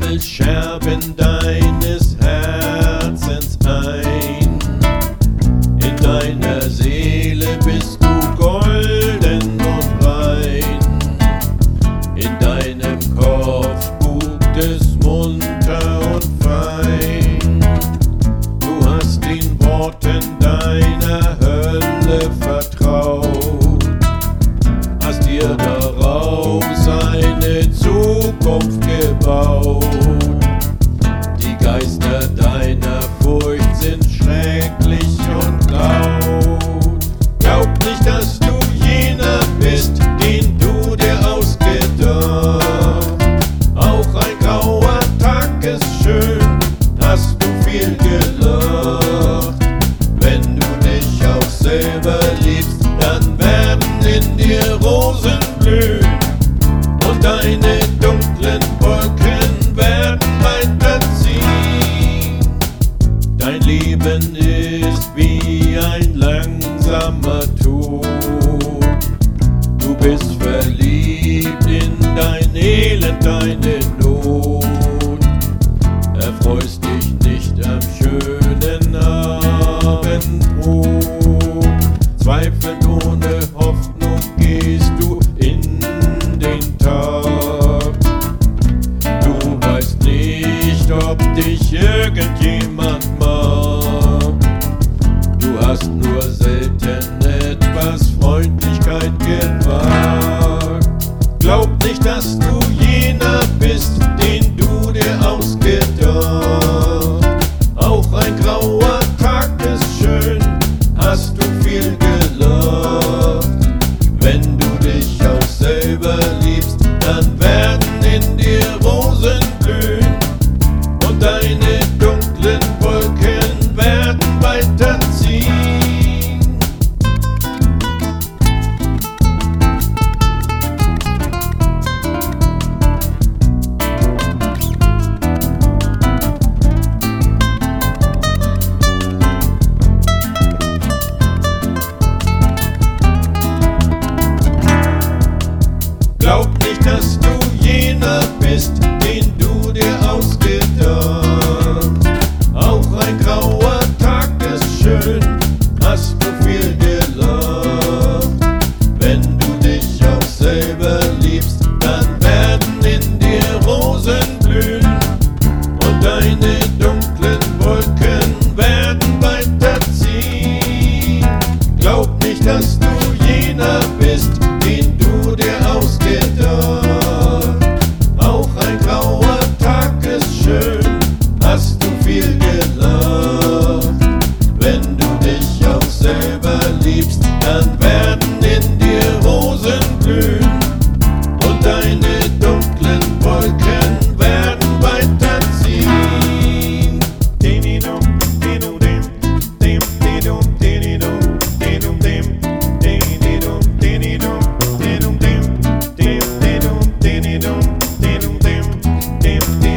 sammel Scherben deines Herzens ein. In deiner Seele bist du golden und rein. In deinem Kopf spukt es munter und fein. Du hast den Worten deiner Hölle vertraut, hast dir daraus eine Zukunft gebaut. Die Geister deiner Furcht sind schrecklich und laut. Glaub nicht, dass du jener bist, den du dir ausgedacht. Auch ein grauer Tag ist schön, hast du viel gelacht. Wenn du dich auch selber liebst, dann werden in dir Rosen blühen und deine dunklen Wolken werden weiterziehen. Dein Leben ist wie ein langsamer Tod. Du bist verliebt in dein Elend, deine Not. Erfreust dich nicht am schönen Abendbrot. Zweifelnd ohne Hoffnung gehst du in den Tag. Du weißt nicht, ob dich irgendjemand mag. Du hast nur selten etwas Freundlichkeit gewagt. Glaub nicht, dass du jener bist, den du dir ausgedacht. Auch ein grauer Tag ist schön, hast du viel gelacht. Wenn du dich auch selber liebst, dann werden in dir Rosen blühen und deine dunklen Wolken werden weiterziehen. Glaub nicht, dass du jener bist, den du dir ausgedacht. Auch ein grauer Tag ist schön, hast du viel gelacht. Wenn du dich auch selber liebst, dann werden in dir Rosen blühen und deine dunklen Wolken werden weiterziehen. Glaub nicht, dass du jener bist, den du dir ausgedacht. Auch ein grauer Tag ist schön, hast du viel gelacht. Wenn du dich auch selber liebst, dann werden in dir Rosen blühen und deine dunklen Wolken werden weiterziehen. Dim